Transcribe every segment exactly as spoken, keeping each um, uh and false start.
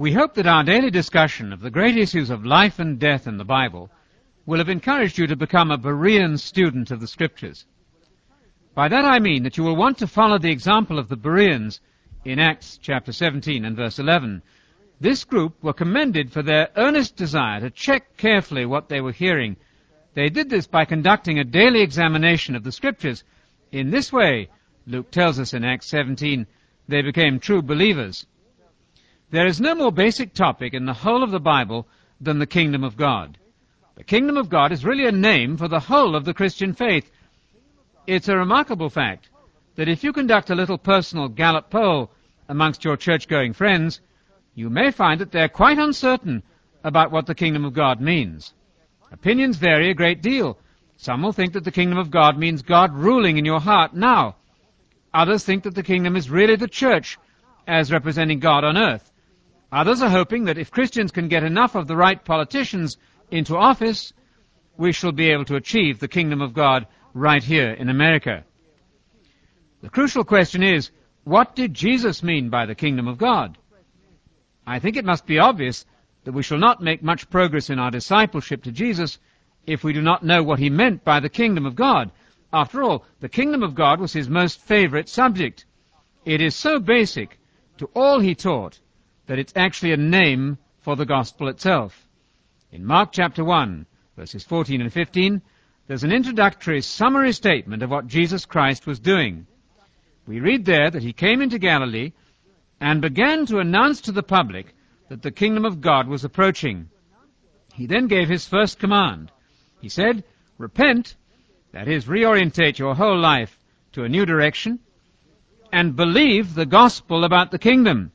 We hope that our daily discussion of the great issues of life and death in the Bible will have encouraged you to become a Berean student of the Scriptures. By that I mean that you will want to follow the example of the Bereans in Acts chapter seventeen and verse eleven. This group were commended for their earnest desire to check carefully what they were hearing. They did this by conducting a daily examination of the Scriptures. In this way, Luke tells us in Acts seventeen, they became true believers. There is no more basic topic in the whole of the Bible than the kingdom of God. The kingdom of God is really a name for the whole of the Christian faith. It's a remarkable fact that if you conduct a little personal Gallup poll amongst your church-going friends, you may find that they're quite uncertain about what the kingdom of God means. Opinions vary a great deal. Some will think that the kingdom of God means God ruling in your heart now. Others think that the kingdom is really the church as representing God on earth. Others are hoping that if Christians can get enough of the right politicians into office, we shall be able to achieve the kingdom of God right here in America. The crucial question is, what did Jesus mean by the kingdom of God? I think it must be obvious that we shall not make much progress in our discipleship to Jesus if we do not know what he meant by the kingdom of God. After all, the kingdom of God was his most favorite subject. It is so basic to all he taught that it's actually a name for the gospel itself. In Mark chapter one, verses fourteen and fifteen, there's an introductory summary statement of what Jesus Christ was doing. We read there that he came into Galilee and began to announce to the public that the kingdom of God was approaching. He then gave his first command. He said, repent, that is, reorientate your whole life to a new direction, and believe the gospel about the kingdom.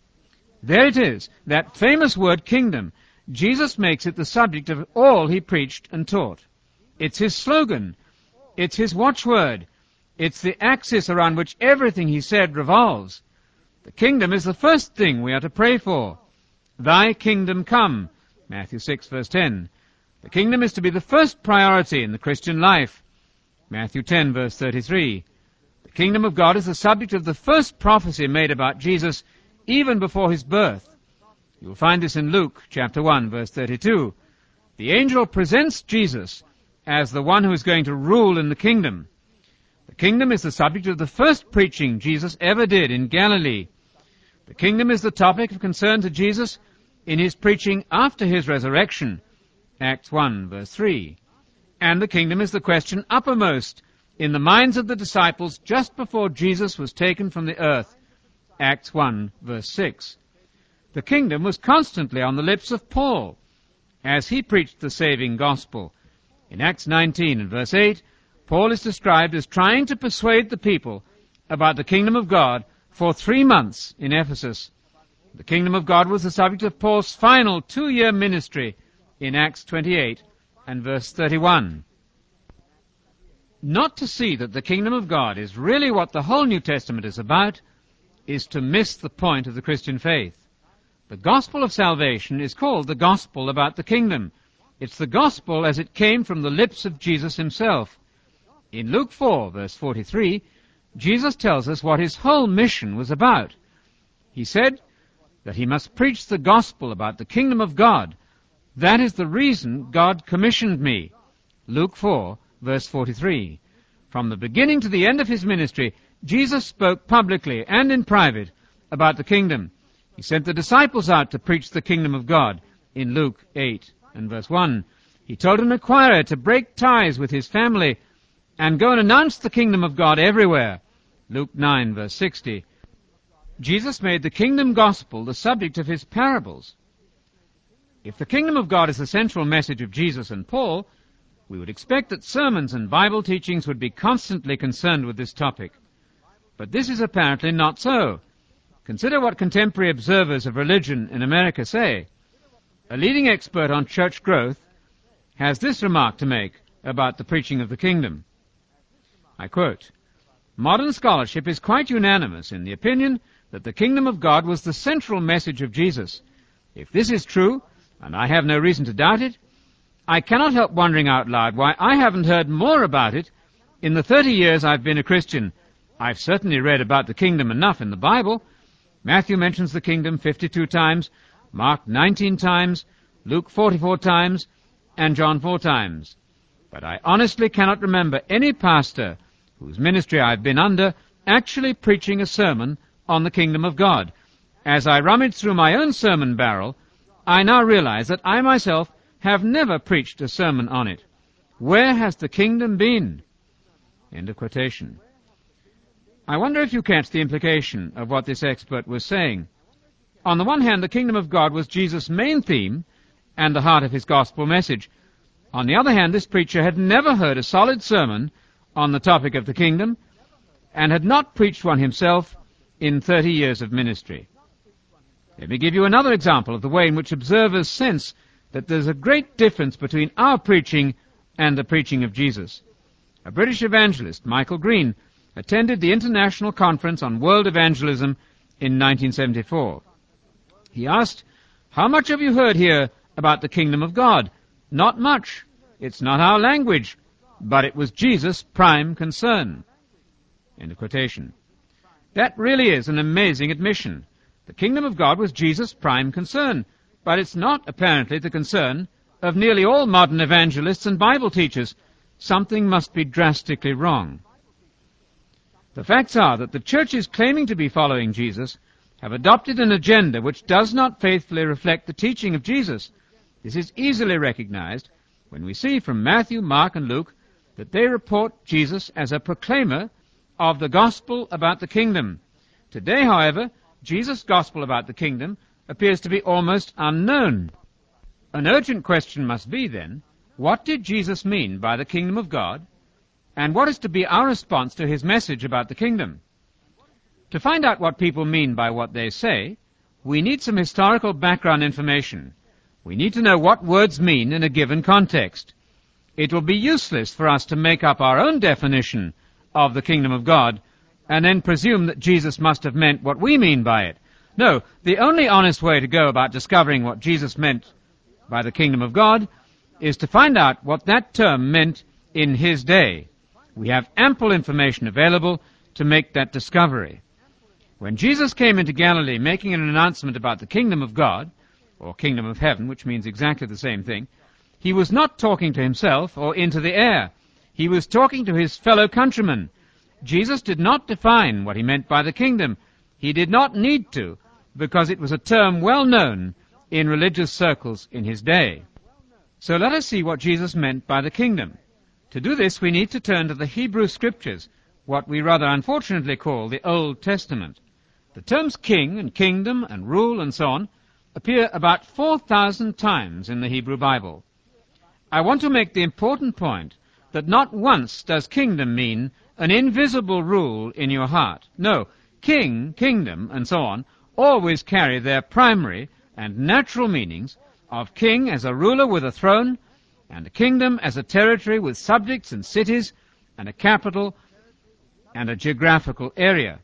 There it is, that famous word kingdom. Jesus makes it the subject of all he preached and taught. It's his slogan. It's his watchword. It's the axis around which everything he said revolves. The kingdom is the first thing we are to pray for. Thy kingdom come, Matthew six, verse ten. The kingdom is to be the first priority in the Christian life, Matthew ten, verse thirty-three. The kingdom of God is the subject of the first prophecy made about Jesus even before his birth. You will find this in Luke chapter one, verse thirty-two. The angel presents Jesus as the one who is going to rule in the kingdom. The kingdom is the subject of the first preaching Jesus ever did in Galilee. The kingdom is the topic of concern to Jesus in his preaching after his resurrection, Acts one, verse three. And the kingdom is the question uppermost in the minds of the disciples just before Jesus was taken from the earth, Acts one, verse six. The kingdom was constantly on the lips of Paul as he preached the saving gospel. In Acts nineteen and verse eight, Paul is described as trying to persuade the people about the kingdom of God for three months in Ephesus. The kingdom of God was the subject of Paul's final two-year ministry in Acts twenty-eight and verse thirty-one. Not to see that the kingdom of God is really what the whole New Testament is about is to miss the point of the Christian faith. The gospel of salvation is called the gospel about the kingdom. It's the gospel as it came from the lips of Jesus himself. In Luke four, verse forty-three, Jesus tells us what his whole mission was about. He said that he must preach the gospel about the kingdom of God. That is the reason God commissioned me. Luke four, verse forty-three. From the beginning to the end of his ministry, Jesus spoke publicly and in private about the kingdom. He sent the disciples out to preach the kingdom of God in Luke eight and verse one. He told an inquirer to break ties with his family and go and announce the kingdom of God everywhere, Luke nine, verse sixty. Jesus made the kingdom gospel the subject of his parables. If the kingdom of God is the central message of Jesus and Paul, we would expect that sermons and Bible teachings would be constantly concerned with this topic. But this is apparently not so. Consider what contemporary observers of religion in America say. A leading expert on church growth has this remark to make about the preaching of the kingdom. I quote, "Modern scholarship is quite unanimous in the opinion that the kingdom of God was the central message of Jesus. If this is true, and I have no reason to doubt it, I cannot help wondering out loud why I haven't heard more about it in the thirty years I've been a Christian. I've certainly read about the kingdom enough in the Bible. Matthew mentions the kingdom fifty-two times. Mark nineteen times, Luke forty-four times, and John four times. But I honestly cannot remember any pastor whose ministry I've been under actually preaching a sermon on the kingdom of God. As I rummage through my own sermon barrel, I now realize that I myself have never preached a sermon on it. Where has the kingdom been? End of quotation. I wonder if you catch the implication of what this expert was saying. On the one hand, the kingdom of God was Jesus' main theme and the heart of his gospel message. On the other hand, this preacher had never heard a solid sermon on the topic of the kingdom and had not preached one himself in thirty years of ministry. Let me give you another example of the way in which observers sense that there's a great difference between our preaching and the preaching of Jesus. A British evangelist, Michael Green, attended the International Conference on World Evangelism in nineteen seventy-four. He asked, "How much have you heard here about the kingdom of God?" "Not much. It's not our language, but it was Jesus' prime concern." End of quotation. That really is an amazing admission. The kingdom of God was Jesus' prime concern, but it's not apparently the concern of nearly all modern evangelists and Bible teachers. Something must be drastically wrong. The facts are that the churches claiming to be following Jesus have adopted an agenda which does not faithfully reflect the teaching of Jesus. This is easily recognized when we see from Matthew, Mark, and Luke that they report Jesus as a proclaimer of the gospel about the kingdom. Today, however, Jesus' gospel about the kingdom appears to be almost unknown. An urgent question must be, then, what did Jesus mean by the kingdom of God, and what is to be our response to his message about the kingdom? To find out what people mean by what they say, we need some historical background information. We need to know what words mean in a given context. It will be useless for us to make up our own definition of the kingdom of God and then presume that Jesus must have meant what we mean by it. No, the only honest way to go about discovering what Jesus meant by the kingdom of God is to find out what that term meant in his day. We have ample information available to make that discovery. When Jesus came into Galilee making an announcement about the kingdom of God, or kingdom of heaven, which means exactly the same thing, he was not talking to himself or into the air. He was talking to his fellow countrymen. Jesus did not define what he meant by the kingdom. He did not need to, because it was a term well known in religious circles in his day. So let us see what Jesus meant by the kingdom. To do this, we need to turn to the Hebrew Scriptures, what we rather unfortunately call the Old Testament. The terms king and kingdom and rule and so on appear about four thousand times in the Hebrew Bible. I want to make the important point that not once does kingdom mean an invisible rule in your heart. No, king, kingdom, and so on always carry their primary and natural meanings of king as a ruler with a throne, and a kingdom as a territory with subjects and cities, and a capital and a geographical area.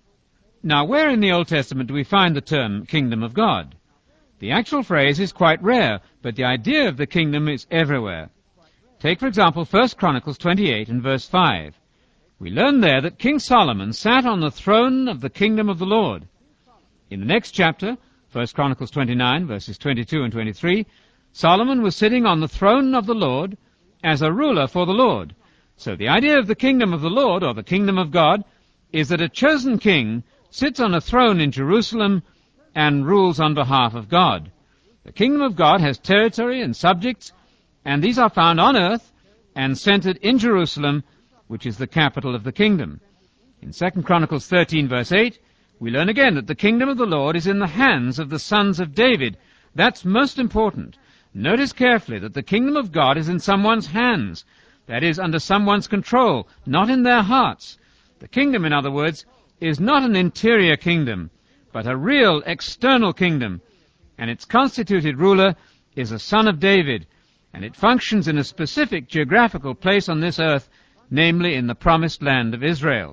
Now, where in the Old Testament do we find the term kingdom of God? The actual phrase is quite rare, but the idea of the kingdom is everywhere. Take, for example, First Chronicles twenty-eight and verse five. We learn there that King Solomon sat on the throne of the kingdom of the Lord. In the next chapter, First Chronicles twenty-nine, verses twenty-two and twenty-three, Solomon was sitting on the throne of the Lord as a ruler for the Lord. So the idea of the kingdom of the Lord, or the kingdom of God, is that a chosen king sits on a throne in Jerusalem and rules on behalf of God. The kingdom of God has territory and subjects, and these are found on earth and centered in Jerusalem, which is the capital of the kingdom. In Second Chronicles thirteen, verse eight, we learn again that the kingdom of the Lord is in the hands of the sons of David. That's most important. Notice carefully that the kingdom of God is in someone's hands, that is, under someone's control, not in their hearts. The kingdom, in other words, is not an interior kingdom, but a real external kingdom, and its constituted ruler is a son of David, and it functions in a specific geographical place on this earth, namely in the promised land of Israel.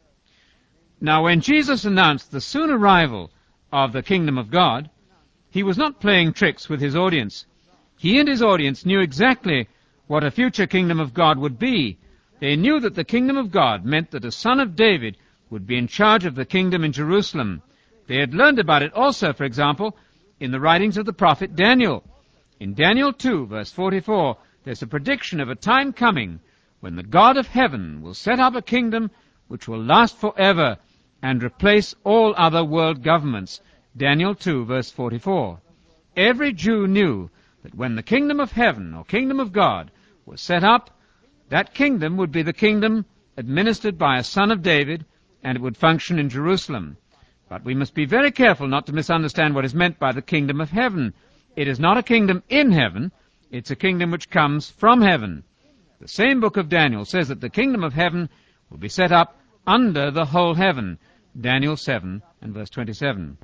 Now, when Jesus announced the soon arrival of the kingdom of God, he was not playing tricks with his audience. He and his audience knew exactly what a future kingdom of God would be. They knew that the kingdom of God meant that a son of David would be in charge of the kingdom in Jerusalem. They had learned about it also, for example, in the writings of the prophet Daniel. In Daniel two, verse forty-four, there's a prediction of a time coming when the God of heaven will set up a kingdom which will last forever and replace all other world governments. Daniel two, verse forty-four. Every Jew knew that when the kingdom of heaven, or kingdom of God, was set up, that kingdom would be the kingdom administered by a son of David, and it would function in Jerusalem. But we must be very careful not to misunderstand what is meant by the kingdom of heaven. It is not a kingdom in heaven, it's a kingdom which comes from heaven. The same book of Daniel says that the kingdom of heaven will be set up under the whole heaven. Daniel seven and verse twenty-seven.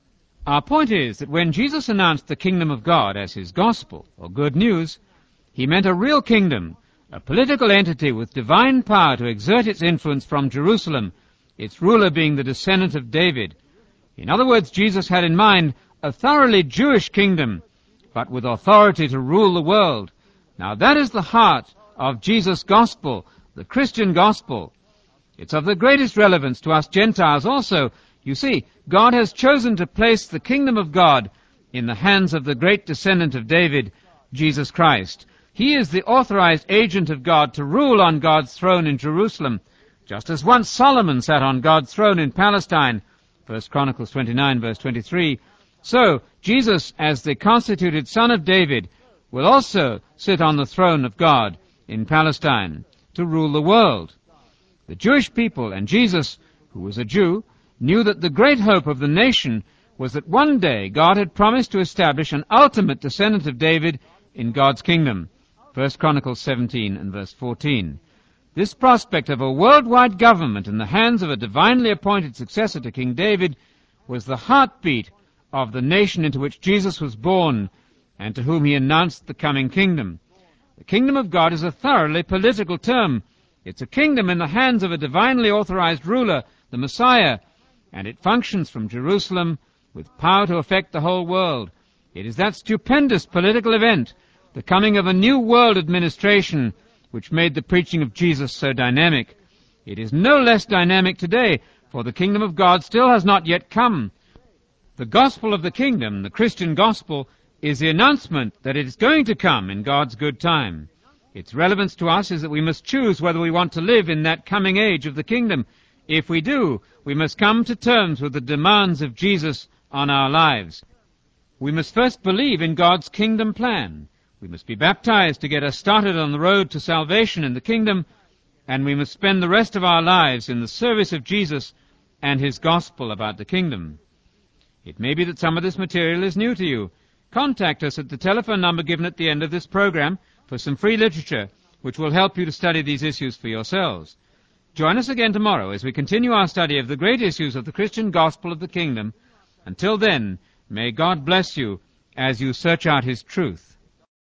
Our point is that when Jesus announced the kingdom of God as his gospel, or good news, he meant a real kingdom, a political entity with divine power to exert its influence from Jerusalem, its ruler being the descendant of David. In other words, Jesus had in mind a thoroughly Jewish kingdom, but with authority to rule the world. Now that is the heart of Jesus' gospel, the Christian gospel. It's of the greatest relevance to us Gentiles also. You see, God has chosen to place the kingdom of God in the hands of the great descendant of David, Jesus Christ. He is the authorized agent of God to rule on God's throne in Jerusalem, just as once Solomon sat on God's throne in Palestine, First Chronicles twenty-nine, verse twenty-three. So, Jesus, as the constituted son of David, will also sit on the throne of God in Palestine to rule the world. The Jewish people and Jesus, who was a Jew, knew that the great hope of the nation was that one day God had promised to establish an ultimate descendant of David in God's kingdom. First Chronicles seventeen and verse fourteen. This prospect of a worldwide government in the hands of a divinely appointed successor to King David was the heartbeat of the nation into which Jesus was born and to whom he announced the coming kingdom. The kingdom of God is a thoroughly political term. It's a kingdom in the hands of a divinely authorized ruler, the Messiah, and it functions from Jerusalem with power to affect the whole world. It is that stupendous political event, the coming of a new world administration, which made the preaching of Jesus so dynamic. It is no less dynamic today, for the kingdom of God still has not yet come. The gospel of the kingdom, the Christian gospel, is the announcement that it is going to come in God's good time. Its relevance to us is that we must choose whether we want to live in that coming age of the kingdom. If we do, we must come to terms with the demands of Jesus on our lives. We must first believe in God's kingdom plan. We must be baptized to get us started on the road to salvation in the kingdom, and we must spend the rest of our lives in the service of Jesus and his gospel about the kingdom. It may be that some of this material is new to you. Contact us at the telephone number given at the end of this program for some free literature which will help you to study these issues for yourselves. Join us again tomorrow as we continue our study of the great issues of the Christian gospel of the kingdom. Until then, may God bless you as you search out his truth.